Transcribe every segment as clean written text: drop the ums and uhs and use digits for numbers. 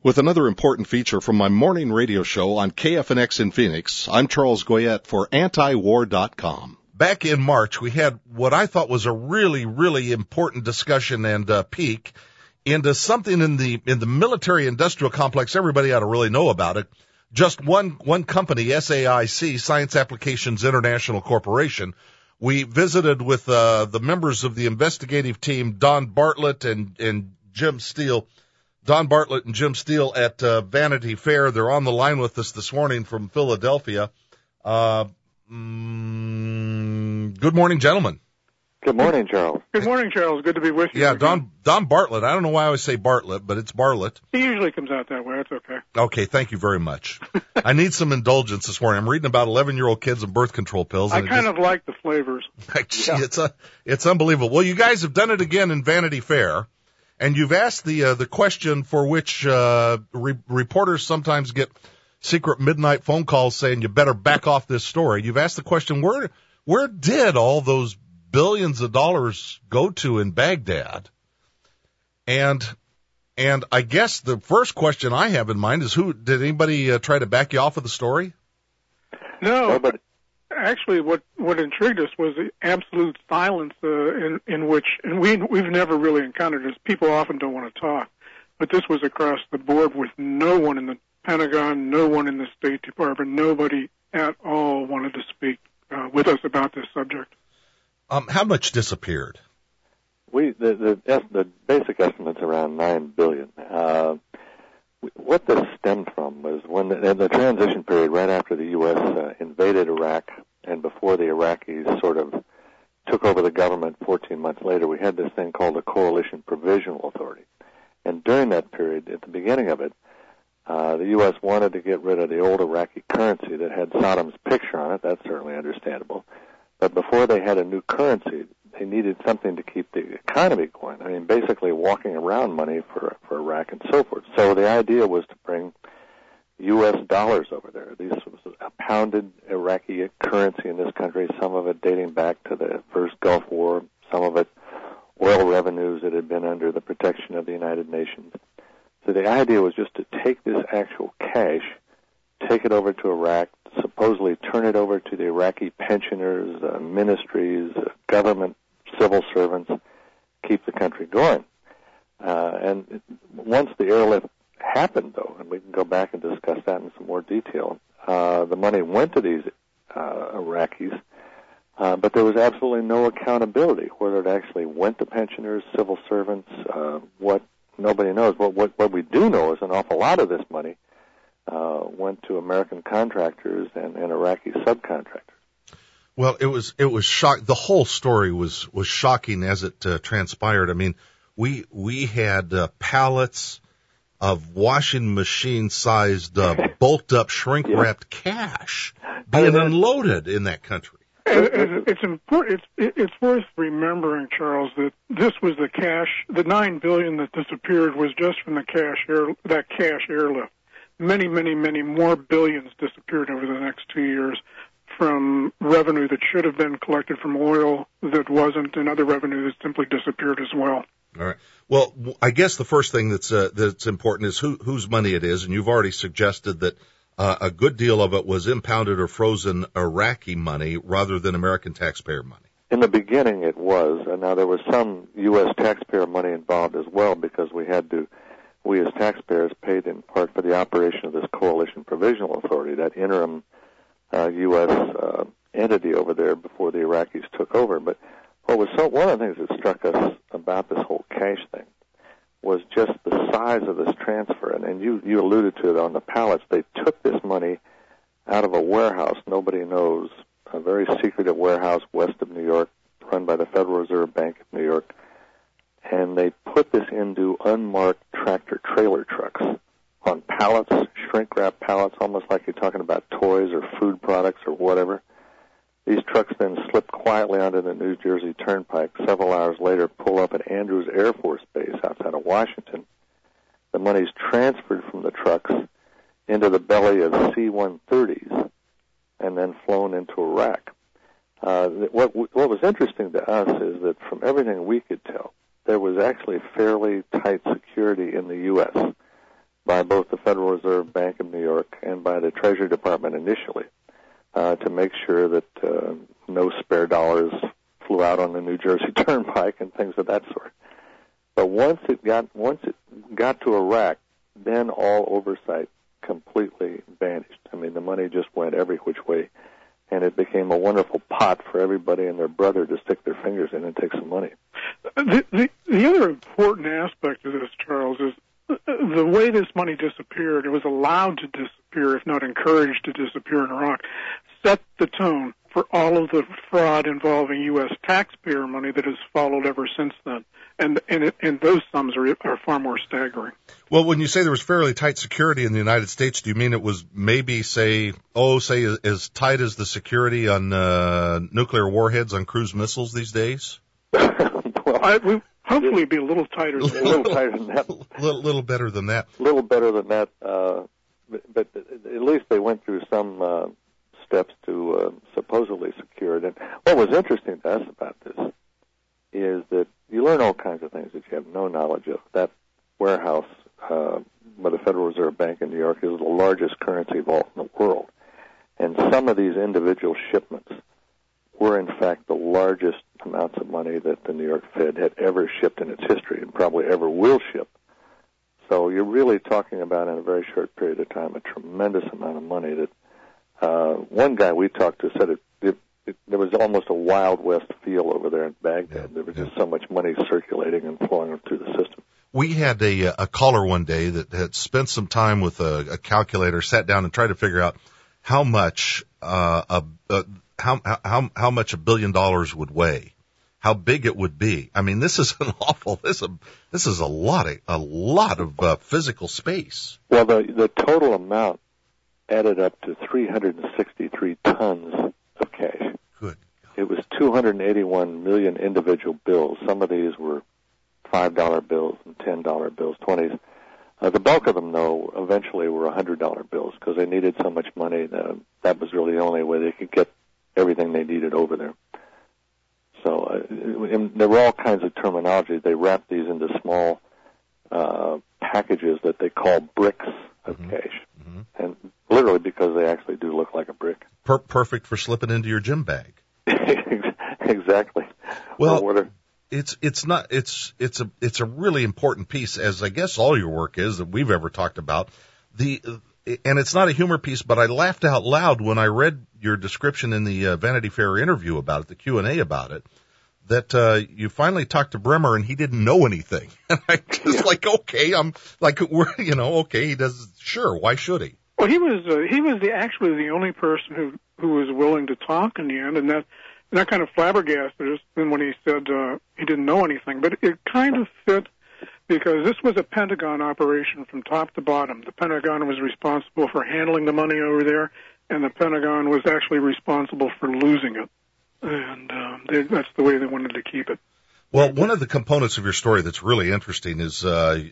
With another important feature from my morning radio show on KFNX in Phoenix, I'm Charles Goyette for Antiwar.com. Back in March, we had what I thought was a really, really important discussion and peek into something in the military-industrial complex. Everybody ought to really know about it. Just one company, SAIC, Science Applications International Corporation. We visited with the members of the investigative team, Don Bartlett and Jim Steele. Don Bartlett and Jim Steele at Vanity Fair. They're on the line with us this morning from Philadelphia. Good morning, gentlemen. Good morning, Charles. Good morning, Charles. Good to be with you. Yeah, Don Bartlett. I don't know why I always say Bartlett, but it's Bartlett. He usually comes out that way. That's okay. Okay, thank you very much. I need some indulgence this morning. I'm reading about 11-year-old kids and birth control pills. I kind of like the flavors. It's unbelievable. Well, you guys have done it again in Vanity Fair. And you've asked the question for which reporters sometimes get secret midnight phone calls saying you better back off this story. You've asked the question, where did all those billions of dollars go to in Baghdad? And I guess the first question I have in mind is, did anybody try to back you off of the story? No, but actually, what intrigued us was the absolute silence in which, and we've never really encountered this. People often don't want to talk, but this was across the board with no one in the Pentagon, no one in the State Department, nobody at all wanted to speak with us about this subject. How much disappeared? The basic estimate's around $9 billion. What this stemmed from was when in the transition period right after the U.S. invaded Iraq and before the Iraqis sort of took over the government 14 months later, we had this thing called the Coalition Provisional Authority. And during that period, at the beginning of it, the U.S. wanted to get rid of the old Iraqi currency that had Saddam's picture on it. That's certainly understandable. But before they had a new currency, they needed something to keep the economy going. I mean, basically walking around money for Iraq and so forth. So the idea was to bring U.S. dollars over there. This was a pounded Iraqi currency in this country, some of it dating back to the first Gulf War, some of it oil revenues that had been under the protection of the United Nations. So the idea was just to take this actual cash, take it over to Iraq, supposedly turn it over to the Iraqi pensioners, ministries, government, civil servants, keep the country going. And once the airlift happened, though, and we can go back and discuss that in some more detail, the money went to these Iraqis, but there was absolutely no accountability, whether it actually went to pensioners, civil servants, what nobody knows. What we do know is an awful lot of this money went to American contractors and Iraqi subcontractors. Well, it was shock. The whole story was shocking as it transpired. I mean, we had pallets of washing machine sized bulked up shrink wrapped cash being unloaded in that country. It's important. It's worth remembering, Charles, that this was the cash. The $9 billion that disappeared was just from the cash airlift. Many, many, many more billions disappeared over the next 2 years from revenue that should have been collected from oil that wasn't, and other revenue that simply disappeared as well. All right. Well, I guess the first thing that's important is whose money it is, and you've already suggested that a good deal of it was impounded or frozen Iraqi money rather than American taxpayer money. In the beginning, it was. And now there was some U.S. taxpayer money involved as well, because we as taxpayers paid in part for the operation of this Coalition Provisional Authority, that interim U.S. entity over there before the Iraqis took over. But one of the things that struck us about this whole cash thing was just the size of this transfer. And you alluded to it on the pallets. They took this money out of a warehouse nobody knows, a very secretive warehouse west of New York, run by the Federal Reserve Bank of New York, and they put this into unmarked tractor-trailer trucks on pallets, shrink-wrap pallets, almost like you're talking about toys or food products or whatever. These trucks then slip quietly onto the New Jersey Turnpike. Several hours later, pull up at Andrews Air Force Base outside of Washington. The money's transferred from the trucks into the belly of C-130s and then flown into Iraq. What was interesting to us is that from everything we could tell, there was actually fairly tight security in the U.S. by both the Federal Reserve Bank of New York and by the Treasury Department initially to make sure that no spare dollars flew out on the New Jersey Turnpike and things of that sort. But once it got to Iraq, then all oversight completely vanished. I mean, the money just went every which way, and it became a wonderful pot for everybody and their brother to stick their fingers in and take some money. The other important aspect of this, Charles, is the way this money disappeared. It was allowed to disappear, if not encouraged to disappear in Iraq, set the tone for all of the fraud involving U.S. taxpayer money that has followed ever since then. And those sums are far more staggering. Well, when you say there was fairly tight security in the United States, do you mean it was maybe, say as tight as the security on nuclear warheads on cruise missiles these days? Well, hopefully be a little tighter than that. A little tighter than that. Little better than that. A little better than that. But at least they went through some steps to supposedly secure it. And what was interesting to us about this is that you learn all kinds of things that you have no knowledge of. That warehouse by the Federal Reserve Bank in New York is the largest currency vault in the world. And some of these individual shipments were, in fact, the largest amounts of money that the New York Fed had ever shipped in its history and probably ever will ship. So you're really talking about, in a very short period of time, a tremendous amount of money that one guy we talked to said there was almost a Wild West feel over there in Baghdad. There was just so much money circulating and flowing through the system. We had a caller one day that had spent some time with a calculator, sat down and tried to figure out how much how much $1 billion would weigh, how big it would be. I mean, this is this is a lot of physical space. Well, the total amount added up to 363 tons of cash. Good. It was 281 million individual bills. Some of these were $5 bills and $10 bills, 20s. The bulk of them, though, eventually were $100 bills because they needed so much money that was really the only way they could get everything they needed over there. So there were all kinds of terminology. They wrapped these into small packages that they call bricks of cash. Mm-hmm. And literally because they actually do look like a brick. Perfect for slipping into your gym bag. Exactly. Well, it's a really important piece, as I guess all your work is that we've ever talked about. And it's not a humor piece, but I laughed out loud when I read your description in the Vanity Fair interview about it, the Q&A about it, that you finally talked to Bremer and he didn't know anything. And I just okay, I'm like, okay, he does, sure, why should he? Well, he was actually the only person who was willing to talk in the end, and that kind of flabbergasted us when he said he didn't know anything. But it kind of fit because this was a Pentagon operation from top to bottom. The Pentagon was responsible for handling the money over there, and the Pentagon was actually responsible for losing it. And that's the way they wanted to keep it. Well, one of the components of your story that's really interesting is a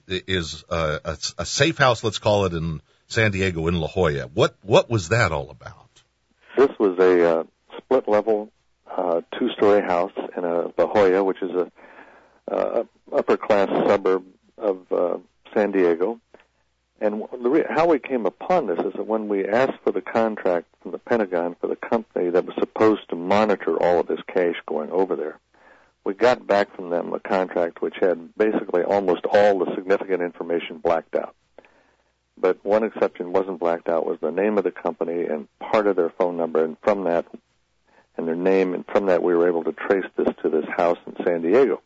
safe house, let's call it, in San Diego in La Jolla. What was that all about? This was a split-level, two-story house in La Jolla, which is a upper-class suburb of San Diego. And how we came upon this is that when we asked for the contract from the Pentagon for the company that was supposed to monitor all of this cash going over there, we got back from them a contract which had basically almost all the significant information blacked out. But one exception wasn't blacked out, was the name of the company and part of their phone number, and from that, and their name, and from that we were able to trace this to this house in San Diego.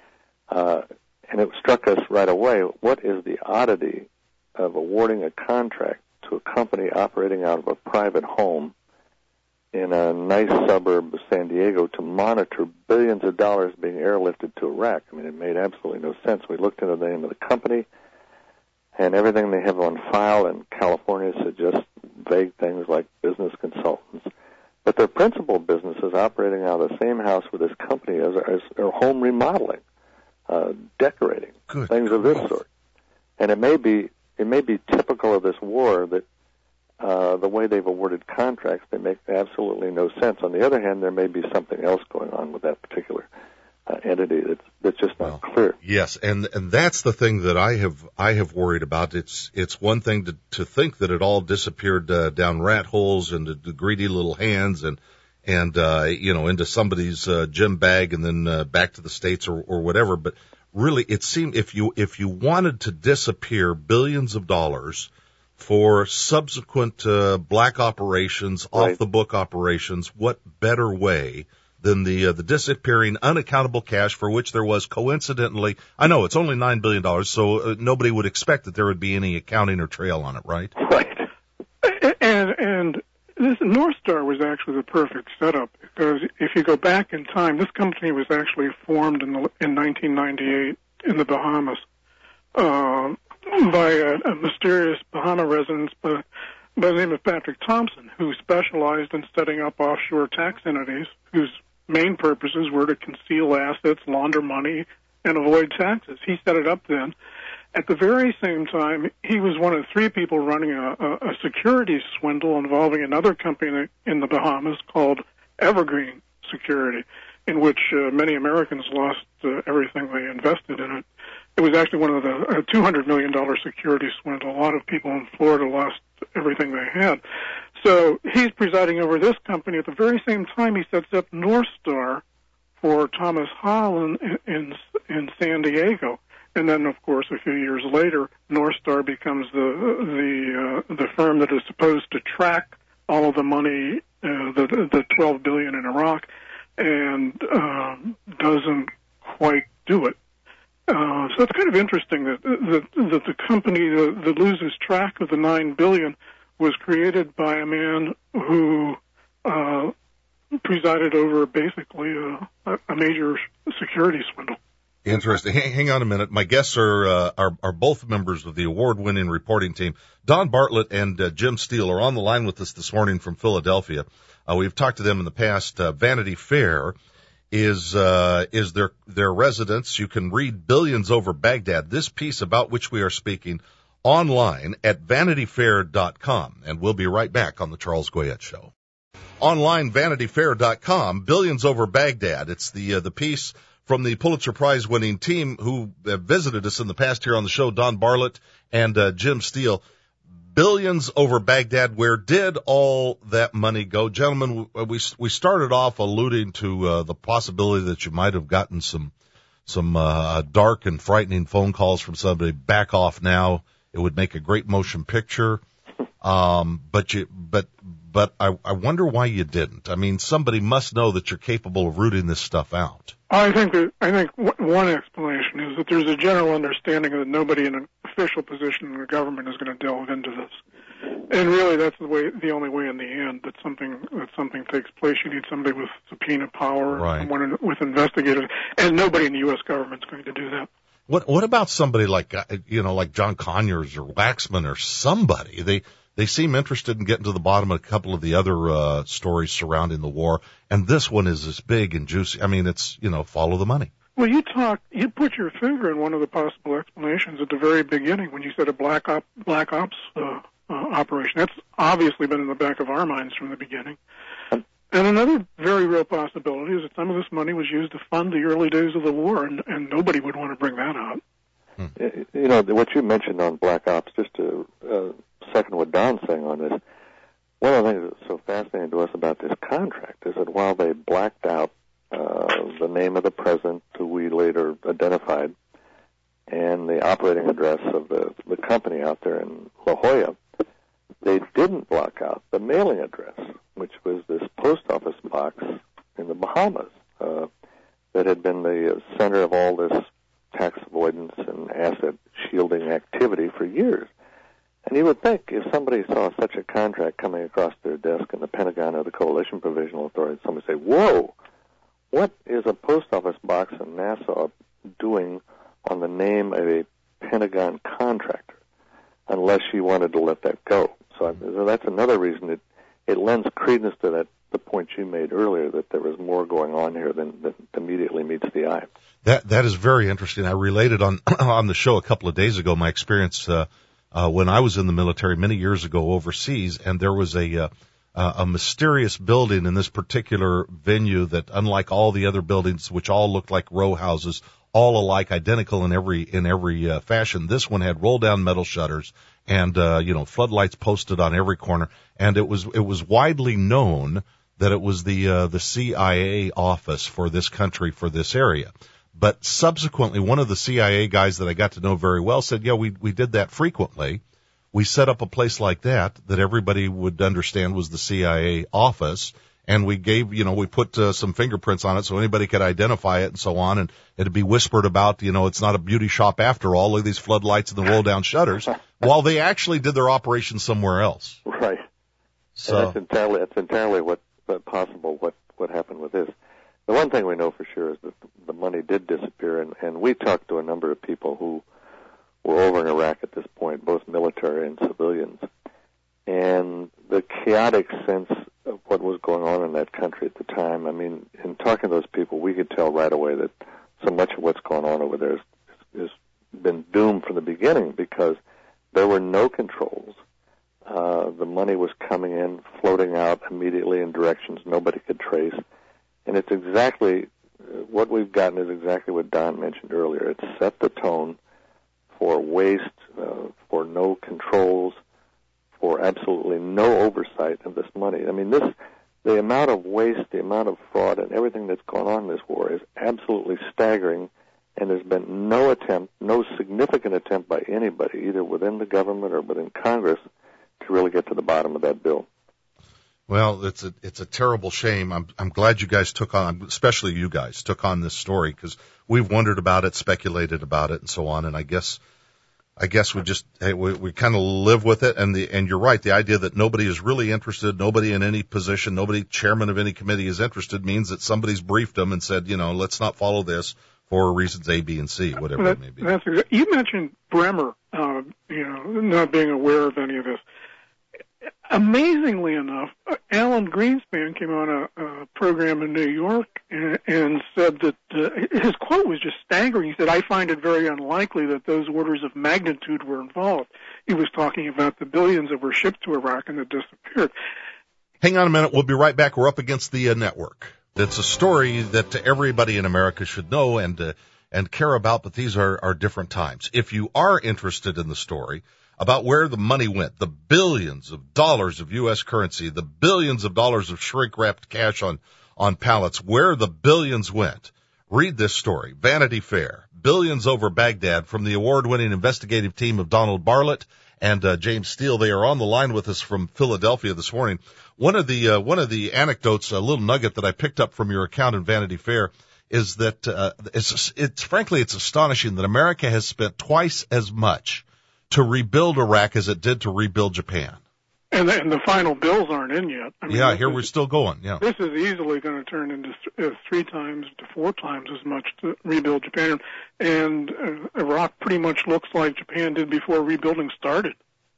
And it struck us right away, what is the oddity of awarding a contract to a company operating out of a private home in a nice suburb of San Diego to monitor billions of dollars being airlifted to Iraq? I mean, it made absolutely no sense. We looked into the name of the company, and everything they have on file in California suggests vague things like business consultants. But their principal business is operating out of the same house with this company as home remodeling, decorating, things of this sort. And it may be typical of this war that the way they've awarded contracts, they make absolutely no sense. On the other hand, there may be something else going on with that particular entity that's just not clear. Yes, and that's the thing that I have worried about. It's one thing to think that it all disappeared down rat holes and the greedy little hands and into somebody's gym bag and then back to the States or whatever. But really, it seemed if you wanted to disappear billions of dollars for subsequent black operations, off the book operations, what better way than the disappearing unaccountable cash for which there was coincidentally, I know it's only $9 billion, so nobody would expect that there would be any accounting or trail on it, right? Right. And this North Star was actually the perfect setup, because if you go back in time, this company was actually formed in 1998 in the Bahamas by a mysterious Bahama resident by the name of Patrick Thompson, who specialized in setting up offshore tax entities whose main purposes were to conceal assets, launder money, and avoid taxes. He set it up then. At the very same time, he was one of three people running a securities swindle involving another company in the Bahamas called Evergreen Security, in which many Americans lost everything they invested in it. It was actually one of the $200 million security swindle. A lot of people in Florida lost everything they had. So he's presiding over this company. At the very same time, he sets up North Star for Thomas Howell in San Diego. And then, of course, a few years later, North Star becomes the firm that is supposed to track all of the money, the $12 billion in Iraq, and doesn't quite do it. So it's kind of interesting that the company that loses track of the $9 billion was created by a man who presided over basically a major security swindle. Interesting. Hang on a minute. My guests are both members of the award-winning reporting team. Don Bartlett and Jim Steele are on the line with us this morning from Philadelphia. We've talked to them in the past. Vanity Fair is their residence. You can read Billions Over Baghdad, this piece about which we are speaking, online at VanityFair.com. And we'll be right back on the Charles Goyette Show. Online, VanityFair.com, Billions Over Baghdad. It's the piece from the Pulitzer Prize-winning team who visited us in the past here on the show, Don Bartlett and Jim Steele. Billions Over Baghdad. Where did all that money go? Gentlemen, we started off alluding to the possibility that you might have gotten some dark and frightening phone calls from somebody. Back off now. It would make a great motion picture. But I wonder why you didn't. I mean, somebody must know that you're capable of rooting this stuff out. I think one explanation is that there's a general understanding that nobody in an official position in the government is going to delve into this, and really that's the only way in the end that something takes place. You need somebody with subpoena power, right, someone with investigators, and nobody in the U.S. government is going to do that. What about somebody like John Conyers or Waxman or somebody? They seem interested in getting to the bottom of a couple of the other stories surrounding the war, and this one is as big and juicy. I mean, it's, follow the money. Well, you put your finger in one of the possible explanations at the very beginning when you said a black ops operation. That's obviously been in the back of our minds from the beginning. And another very real possibility is that some of this money was used to fund the early days of the war, and nobody would want to bring that up. What you mentioned on black ops, just to second what Don's saying on this, one of the things that's so fascinating to us about this contract is that while they blacked out the name of the president, who we later identified, and the operating address of the company out there in La Jolla, they didn't block out the mailing address, which was this post office box in the Bahamas that had been the center of all this tax avoidance and asset shielding activity for years. And you would think if somebody saw such a contract coming across their desk in the Pentagon or the Coalition Provisional Authority, somebody would say, whoa, what is a post office box in Nassau doing on the name of a Pentagon contractor, unless you wanted to let that go? So that's another reason it lends credence to the point you made earlier, that there was more going on here than immediately meets the eye. That is very interesting. I related on the show a couple of days ago my experience when I was in the military many years ago overseas, and there was a a mysterious building in this particular venue that, unlike all the other buildings, which all looked like row houses, all alike, identical in every fashion, this one had roll down metal shutters and floodlights posted on every corner, and it was widely known that it was the CIA office for this country, for this area. But subsequently, one of the CIA guys that I got to know very well said, yeah, we did that frequently. We set up a place like that everybody would understand was the CIA office, and we put some fingerprints on it so anybody could identify it and so on, and it'd be whispered about, it's not a beauty shop after all, look at these floodlights and the roll down shutters, while they actually did their operation somewhere else. Right. So and that's entirely what happened with this. The one thing we know for sure is that the money did disappear, and we talked to a number of people who were over in Iraq at this point, both military and civilians, and the chaotic sense of what was going on in that country at the time. I mean, in talking to those people, we could tell right away that so much of what's going on over there has been doomed from the beginning, because there were no controls. The money was coming in, floating out immediately in directions nobody could trace. And it's exactly, what we've gotten is exactly what Don mentioned earlier. It's set the tone for waste, for no controls, for absolutely no oversight of this money. I mean, the amount of waste, the amount of fraud, and everything that's gone on in this war is absolutely staggering, and there's been no significant attempt by anybody, either within the government or within Congress, to really get to the bottom of that bill. Well, it's a terrible shame. I'm glad you guys especially you guys took on this story, because we've wondered about it, speculated about it, and so on. And I guess we kind of live with it. And you're right. The idea that nobody is really interested, nobody in any position, nobody chairman of any committee is interested, means that somebody's briefed them and said, let's not follow this for reasons A, B, and C, whatever it may be. You mentioned Bremer, not being aware of any of this. Amazingly enough, Alan Greenspan came on a program in New York and said that his quote was just staggering. He said, "I find it very unlikely that those orders of magnitude were involved." He was talking about the billions that were shipped to Iraq and that disappeared. Hang on a minute. We'll be right back. We're up against the network. It's a story that everybody in America should know and care about, but these are different times. If you are interested in the story about where the money went, the billions of dollars of U.S. currency, the billions of dollars of shrink-wrapped cash on pallets, where the billions went, read this story. Vanity Fair, Billions Over Baghdad, from the award-winning investigative team of Donald Bartlett and James Steele. They are on the line with us from Philadelphia this morning. One of the anecdotes, a little nugget that I picked up from your account in Vanity Fair, is that it's astonishing that America has spent twice as much to rebuild Iraq as it did to rebuild Japan. And the final bills aren't in yet. I mean, we're still going. Yeah, this is easily going to turn into 3 times to 4 times as much to rebuild Japan, and Iraq pretty much looks like Japan did before rebuilding started.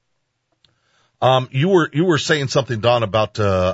You were saying something, Don, about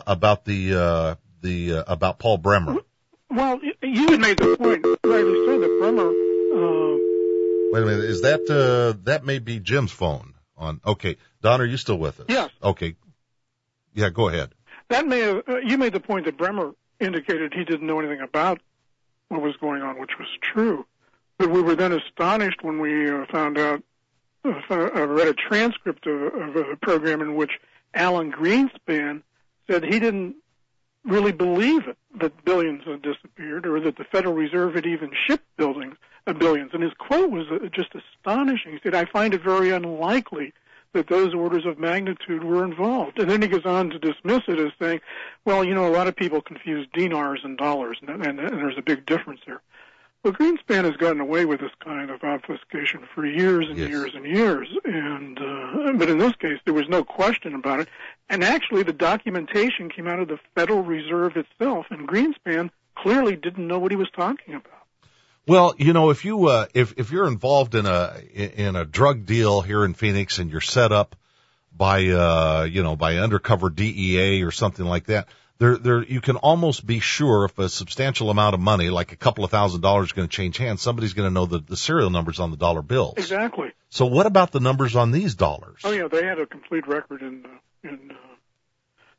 Paul Bremer. Well, you had made the point, rightly so, that Bremer. Wait a minute, is that may be Jim's phone on? Okay, Don, are you still with us? Yes. Okay. Yeah, go ahead. That may have, you made the point that Bremer indicated he didn't know anything about what was going on, which was true. But we were then astonished when we found out, read a transcript of a program in which Alan Greenspan said he didn't really believe it, that billions had disappeared, or that the Federal Reserve had even shipped billions. And his quote was just astonishing. He said, "I find it very unlikely that those orders of magnitude were involved." And then he goes on to dismiss it as saying, well, a lot of people confuse dinars and dollars, and there's a big difference there. Well, Greenspan has gotten away with this kind of obfuscation for years and years and years. But in this case, there was no question about it. And actually, the documentation came out of the Federal Reserve itself, and Greenspan clearly didn't know what he was talking about. Well, if you're involved in a drug deal here in Phoenix and you're set up by undercover DEA or something like that, there you can almost be sure if a substantial amount of money, like a couple of $1,000s, is going to change hands, somebody's going to know the serial numbers on the dollar bills. Exactly. So what about the numbers on these dollars? Oh yeah, they had a complete record in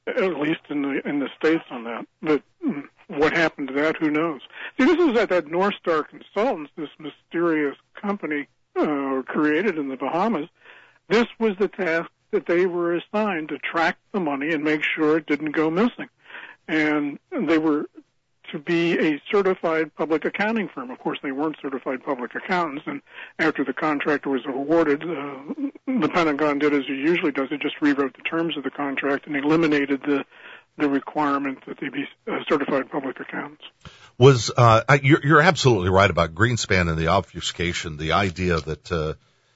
at least in the States on that. But what happened to that, who knows? See, this is at that North Star Consultants, this mysterious company created in the Bahamas. This was the task that they were assigned, to track the money and make sure it didn't go missing. And they were to be a certified public accounting firm. Of course, they weren't certified public accountants, and after the contract was awarded, the Pentagon did as it usually does. It just rewrote the terms of the contract and eliminated the requirement that they be certified public accountants. You're absolutely right about Greenspan and the obfuscation, the idea that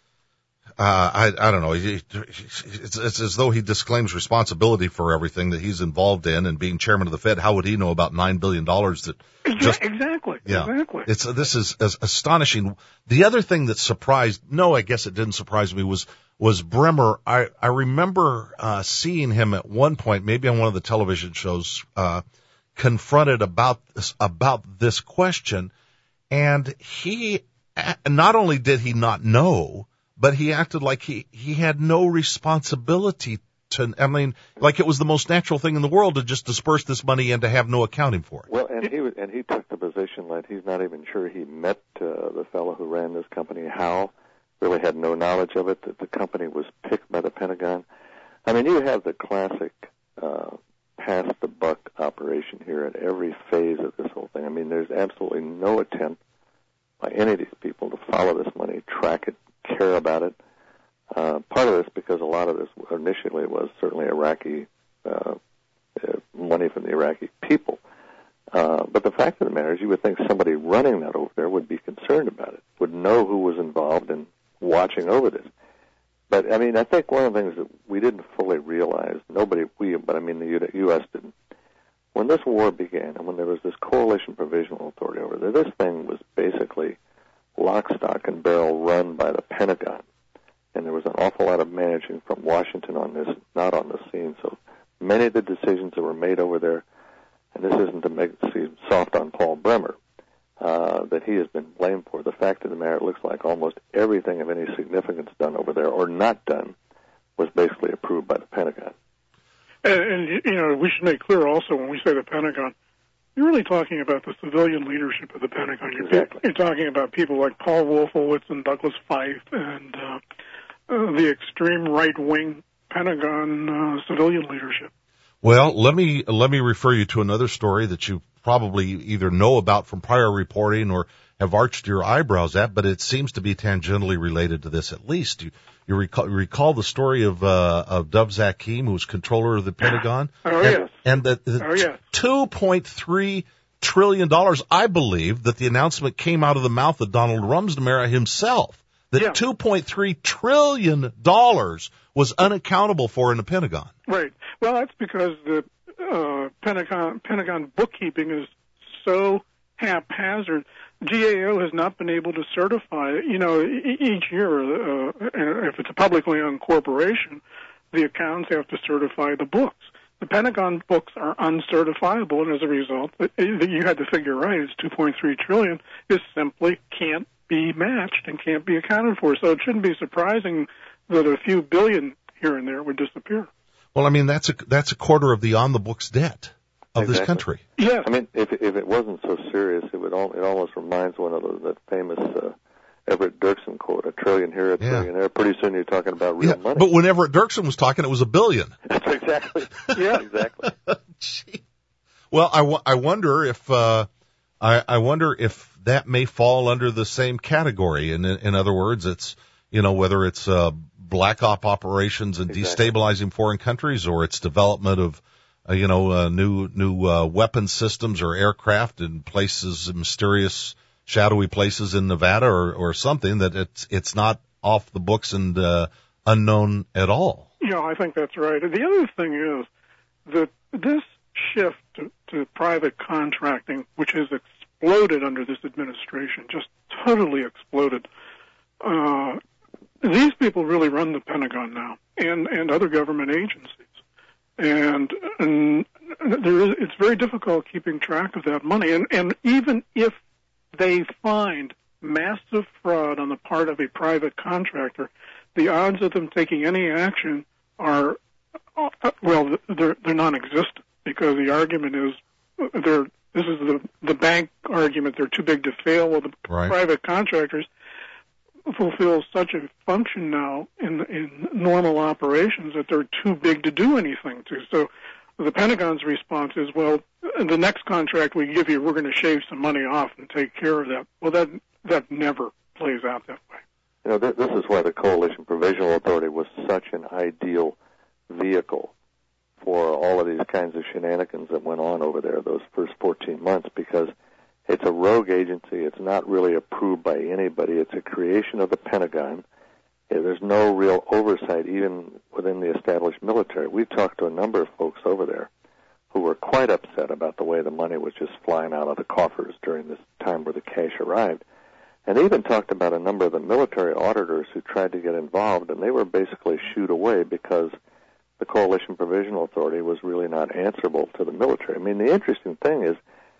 I don't know. It's as though he disclaims responsibility for everything that he's involved in, and being chairman of the Fed, how would he know about $9 billion that just... Exactly. Yeah. Exactly. This is astonishing. The other thing that surprised, no, I guess it didn't surprise me, was Bremer. I remember, seeing him at one point, maybe on one of the television shows, confronted about this question. And he, not only did he not know, but he acted like he had no responsibility to, like it was the most natural thing in the world to just disperse this money and to have no accounting for it. Well, and he took the position that he's not even sure he met the fellow who ran this company, Howe, really had no knowledge of it, that the company was picked by the Pentagon. I mean, you have the classic pass the buck operation here at every phase of this whole thing. I mean, there's absolutely no attempt by any of these people to follow this money, track it, care about it. Part of this because a lot of this initially was certainly Iraqi money from the Iraqi people. But the fact of the matter is, you would think somebody running that over there would be concerned about it, would know who was involved in watching over this. But, I mean, I think one of the things that we didn't fully realize, but the U.S. didn't, when this war began and when there was this Coalition Provisional Authority over there, this thing was basically lock, stock, and barrel run by the Pentagon. And there was an awful lot of managing from Washington on this, not on the scene. So many of the decisions that were made over there, and this isn't to make it seem soft on Paul Bremer, that he has been blamed for. The fact of the matter, it looks like almost everything of any significance done over there or not done was basically approved by the Pentagon. And we should make clear also when we say the Pentagon, you're really talking about the civilian leadership of the Pentagon. Exactly. You're talking about people like Paul Wolfowitz and Douglas Feith and the extreme right-wing Pentagon civilian leadership. Well, let me refer you to another story that you probably either know about from prior reporting or have arched your eyebrows at, but it seems to be tangentially related to this at least. You recall the story of Dov Zakheim, who was controller of the Pentagon? Oh, yes. And the yes. $2.3 trillion, I believe, that the announcement came out of the mouth of Donald Rumsfeld himself, that $2.3 trillion was unaccountable for in the Pentagon. Right. Well, that's because the Pentagon bookkeeping is so haphazard. GAO has not been able to certify, each year, if it's a publicly owned corporation, the accountants have to certify the books. The Pentagon books are uncertifiable, and as a result, you had to figure right, it's $2.3 trillion, it simply can't be matched and can't be accounted for. So it shouldn't be surprising that a few billion here and there would disappear. Well, I mean, that's a quarter of the on-the-books debt of this country. Yes. I mean, if it wasn't so serious, it almost reminds one of that famous Everett Dirksen quote, "A trillion here, a trillion there." Pretty soon you're talking about real money. But when Everett Dirksen was talking, it was $1 billion. That's exactly. Yeah, exactly. Gee. Well, I wonder if that may fall under the same category. In other words, it's whether it's black op operations and destabilizing foreign countries, or it's development of new weapon systems or aircraft in places, mysterious, shadowy places in Nevada or something, that it's not off the books and unknown at all. Yeah, I think that's right. The other thing is that this shift to private contracting, which has exploded under this administration, just totally exploded. These people really run the Pentagon now and other government agencies. And it's very difficult keeping track of that money. And even if they find massive fraud on the part of a private contractor, the odds of them taking any action are Well, they're non-existent, because the argument is this is the bank argument. They're too big to fail. Well, the private contractors fulfill such a function now in normal operations that they're too big to do anything to. So the Pentagon's response is, well, the next contract we give you, we're going to shave some money off and take care of that. Well, that never plays out that way. You know, this is why the Coalition Provisional Authority was such an ideal vehicle for all of these kinds of shenanigans that went on over there those first 14 months, because it's a rogue agency. It's not really approved by anybody. It's a creation of the Pentagon. There's no real oversight even within the established military. We've talked to a number of folks over there who were quite upset about the way the money was just flying out of the coffers during this time where the cash arrived. And they even talked about a number of the military auditors who tried to get involved, and they were basically shooed away because the Coalition Provisional Authority was really not answerable to the military. I mean, the interesting thing is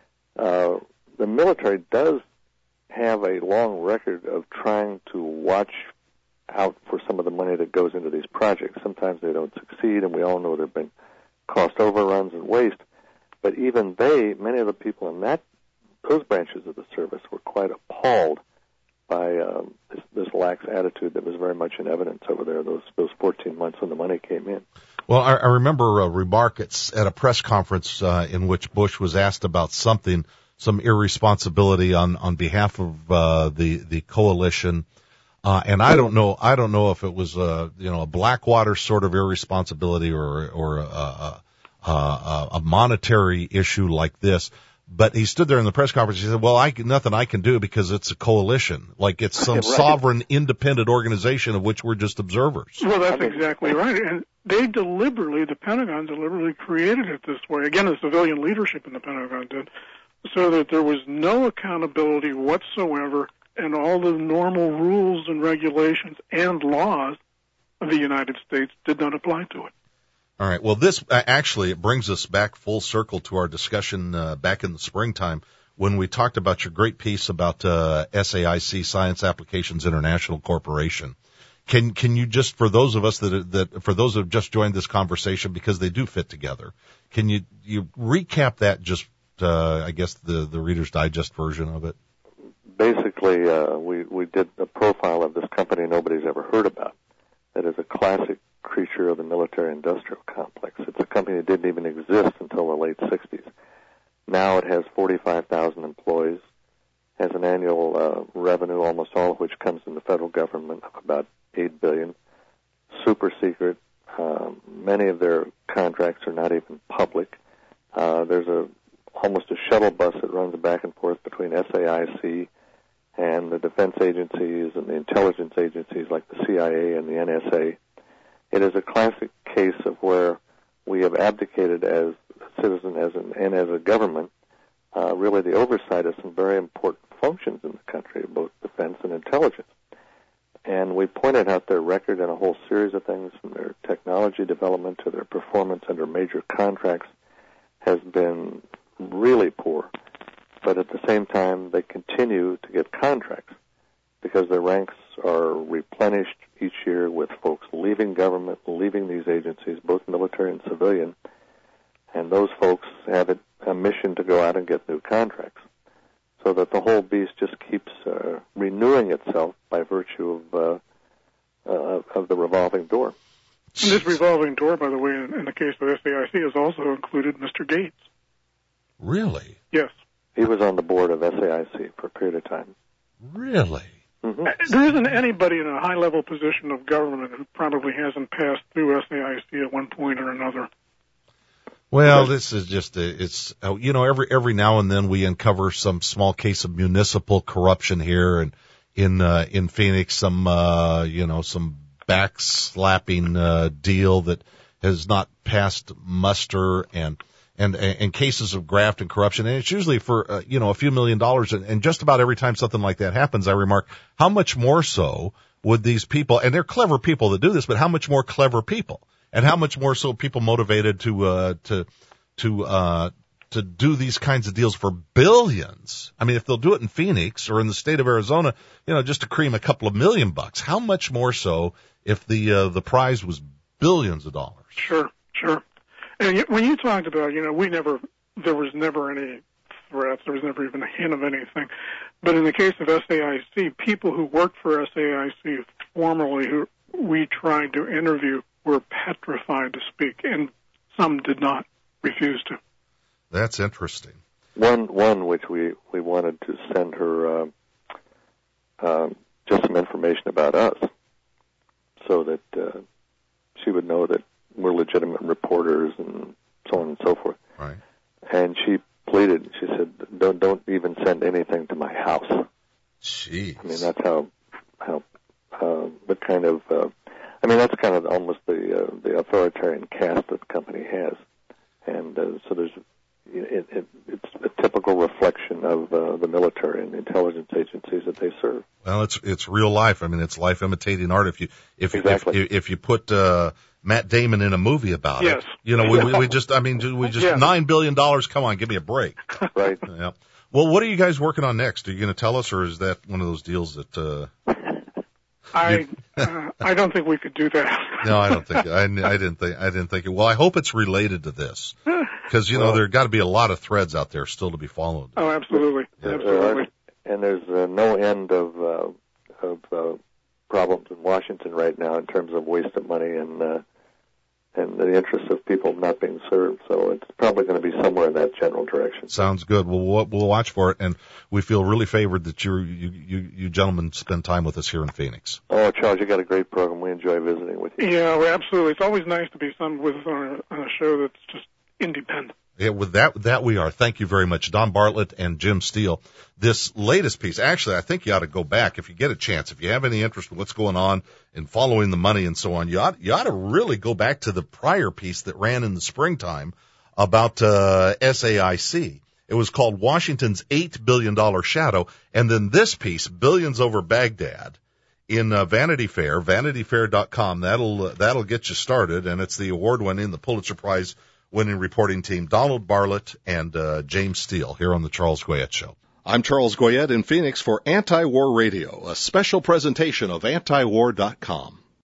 the military does have a long record of trying to watch out for some of the money that goes into these projects. Sometimes they don't succeed, and we all know there have been cost overruns and waste. But even many of the people in those branches of the service were quite appalled by this lax attitude that was very much in evidence over there those 14 months when the money came in. Well, I remember a remark at a press conference in which Bush was asked about some irresponsibility on behalf of the coalition, and I don't know if it was a Blackwater sort of irresponsibility or a monetary issue like this. But he stood there in the press conference. He said, "Well, nothing I can do because it's a coalition, like it's some sovereign, independent organization of which we're just observers." Well, that's exactly right. And the Pentagon deliberately created it this way. Again, the civilian leadership in the Pentagon did, so that there was no accountability whatsoever, and all the normal rules and regulations and laws of the United States did not apply to it. All right. Well, this actually, it brings us back full circle to our discussion back in the springtime when we talked about your great piece about SAIC, Science Applications International Corporation. Can you just, for those of us for those who have just joined this conversation, because they do fit together, can you recap that, just I guess the Reader's Digest version of it? Basically, we did a profile of this company nobody's ever heard about. That is a classic creature of the military-industrial complex. It's a company that didn't even exist until the late 60s. Now it has 45,000 employees, has an annual revenue, almost all of which comes from the federal government, of about $8 billion. Super secret. Many of their contracts are not even public. There's almost a shuttle bus that runs back and forth between SAIC and the defense agencies and the intelligence agencies like the CIA and the NSA. It is a classic case of where we have abdicated as a citizen and as a government, really the oversight of some very important functions in the country, both defense and intelligence. And we pointed out their record in a whole series of things, from their technology development to their performance under major contracts has been really poor. But at the same time, they continue to get contracts because their ranks are replenished each year with folks leaving government, leaving these agencies, both military and civilian, and those folks have a mission to go out and get new contracts, so that the whole beast just keeps renewing itself by virtue of the revolving door. And this revolving door, by the way, in the case of SAIC, has also included Mr. Gates. Really? Yes. He was on the board of SAIC for a period of time. Really? Mm-hmm. There isn't anybody in a high-level position of government who probably hasn't passed through SAIC at one point or another. Well, this is just every now and then we uncover some small case of municipal corruption here, and in Phoenix, some backslapping deal that has not passed muster, and cases of graft and corruption, and it's usually for a few $1 million, and just about every time something like that happens, I remark, how much more so would these people, and they're clever people that do this, but how much more clever people, and how much more so people motivated to do these kinds of deals for billions. I mean, if they'll do it in Phoenix or in the state of Arizona, just to cream a couple of $1 million, how much more so if the prize was billions of dollars? Sure. Sure. And when you talked about, there was never any threats, there was never even a hint of anything. But in the case of SAIC, people who worked for SAIC formerly who we tried to interview were petrified to speak, and some did not, refuse to. That's interesting. One which we wanted to send her just some information about us, so that she would know that we're legitimate reporters and so on and so forth. Right. And she pleaded. She said, "Don't even send anything to my house." Jeez. I mean, that's how the kind of. That's kind of almost the authoritarian cast that the company has, and so there's. It's a typical reflection of the military and the intelligence agencies that they serve. Well, it's real life. I mean, it's life imitating art. If you put Matt Damon in a movie about yes. it, we just $9 billion. Come on, give me a break. Right. Yeah. Well, what are you guys working on next? Are you going to tell us, or is that one of those deals that? I don't think we could do that. No, I don't think. I didn't think it. Well, I hope it's related to this, because there got to be a lot of threads out there still to be followed. Oh, absolutely, Yeah. absolutely. And there's no end of problems in Washington right now in terms of waste of money and the interests of people not being served. So it's probably going to be somewhere in that general direction. Sounds good. We'll watch for it, and we feel really favored that you gentlemen spend time with us here in Phoenix. Oh, Charles, you got a great program. We enjoy visiting with you. Yeah, well, absolutely. It's always nice to be with on a show that's just independent. Yeah, with that we are. Thank you very much, Don Bartlett and Jim Steele. This latest piece, actually, I think you ought to go back if you get a chance. If you have any interest in what's going on in following the money and so on, you ought to really go back to the prior piece that ran in the springtime about SAIC. It was called Washington's $8 billion Shadow, and then this piece, Billions Over Baghdad, in Vanity Fair, VanityFair.com. That'll get you started, and it's the award-winning, the Pulitzer Prize winning reporting team, Donald Bartlett and James Steele, here on the Charles Goyette Show. I'm Charles Goyette in Phoenix for Anti-War Radio, a special presentation of antiwar.com.